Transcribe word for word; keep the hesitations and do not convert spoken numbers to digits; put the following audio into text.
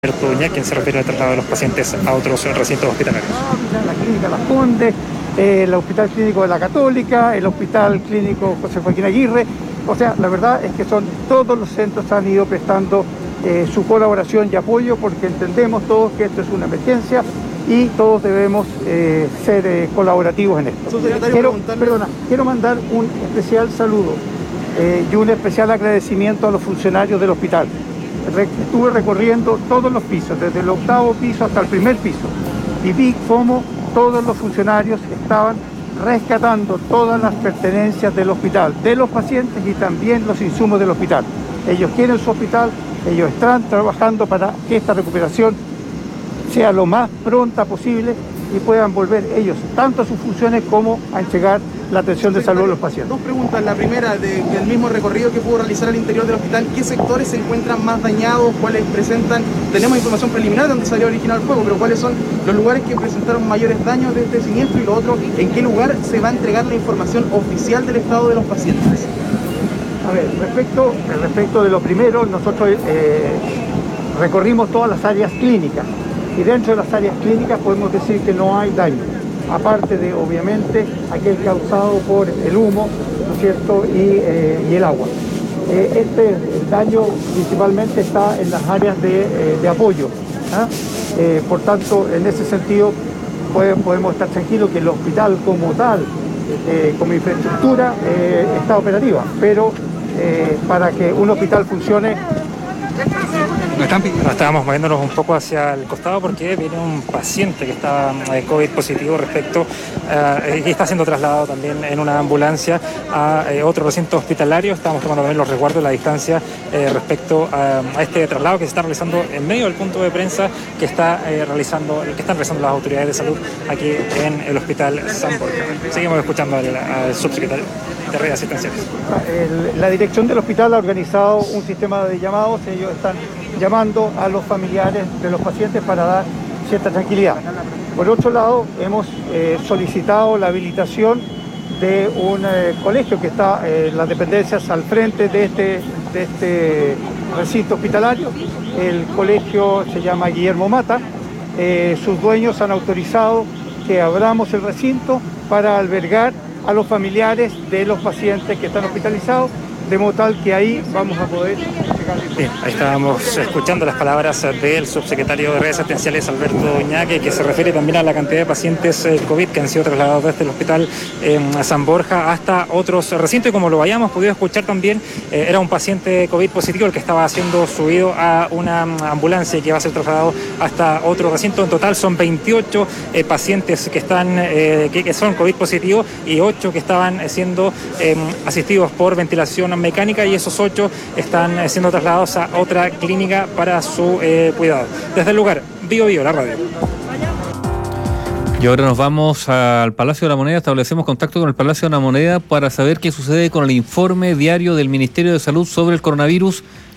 Doña, ¿quién se refiere al traslado de los pacientes a otros recintos hospitalarios? La clínica Las Condes, eh, el Hospital Clínico de la Católica, el Hospital Clínico José Joaquín Aguirre. O sea, la verdad es que son todos los centros han ido prestando eh, su colaboración y apoyo, porque entendemos todos que esto es una emergencia y todos debemos eh, ser eh, colaborativos en esto. Quiero, perdona, quiero mandar un especial saludo eh, y un especial agradecimiento a los funcionarios del hospital. Estuve recorriendo todos los pisos, desde el octavo piso hasta el primer piso, y vi cómo todos los funcionarios estaban rescatando todas las pertenencias del hospital, de los pacientes y también los insumos del hospital. Ellos quieren su hospital, ellos están trabajando para que esta recuperación sea lo más pronta posible y puedan volver ellos tanto a sus funciones como a entregar la atención de salud a los pacientes. Dos preguntas. La primera, de, del mismo recorrido que pudo realizar al interior del hospital, ¿qué sectores se encuentran más dañados? ¿Cuáles presentan? Tenemos información preliminar de dónde salió original el fuego, pero ¿cuáles son los lugares que presentaron mayores daños de este siniestro? Y lo otro, ¿en qué lugar se va a entregar la información oficial del estado de los pacientes? A ver, respecto, respecto de lo primero, nosotros eh, recorrimos todas las áreas clínicas y dentro de las áreas clínicas podemos decir que no hay daño, aparte de, obviamente, aquel causado por el humo, ¿no es cierto?, y, eh, y el agua. Eh, este el daño principalmente está en las áreas de, eh, de apoyo. ¿Ah? Eh, por tanto, en ese sentido, puede, podemos estar tranquilos que el hospital como tal, eh, como infraestructura, eh, está operativa, pero eh, para que un hospital funcione, Nos estábamos moviéndonos un poco hacia el costado porque viene un paciente que está eh, COVID positivo respecto eh, y está siendo trasladado también en una ambulancia a eh, otro recinto hospitalario. Estamos tomando también los resguardos, la distancia eh, respecto a, a este traslado que se está realizando en medio del punto de prensa que está eh, realizando, que están realizando las autoridades de salud aquí en el Hospital San Borja. Seguimos escuchando al, al subsecretario de redes asistenciales. El, la dirección del hospital ha organizado un sistema de llamados. Ellos están llamando a los familiares de los pacientes para dar cierta tranquilidad. Por otro lado, hemos eh, solicitado la habilitación de un eh, colegio que está en eh, las dependencias al frente de este, de este recinto hospitalario. El colegio se llama Guillermo Mata. Eh, sus dueños han autorizado que abramos el recinto para albergar a los familiares de los pacientes que están hospitalizados, de modo tal que ahí vamos a poder llegar. Bien, ahí estábamos escuchando las palabras del subsecretario de redes asistenciales, Alberto Iñaque, que se refiere también a la cantidad de pacientes COVID que han sido trasladados desde el Hospital eh, San Borja hasta otros recintos, y como lo hayamos podido escuchar también, eh, era un paciente COVID positivo el que estaba siendo subido a una ambulancia y que va a ser trasladado hasta otro recinto. En total son veintiocho eh, pacientes que están eh, que, que son COVID positivos y ocho que estaban siendo eh, asistidos por ventilación mecánica, y esos ocho están eh, siendo trasladados a otra clínica para su eh, cuidado. Desde el lugar, Bio Bio, la radio. Y ahora nos vamos al Palacio de la Moneda, establecemos contacto con el Palacio de la Moneda para saber qué sucede con el informe diario del Ministerio de Salud sobre el coronavirus.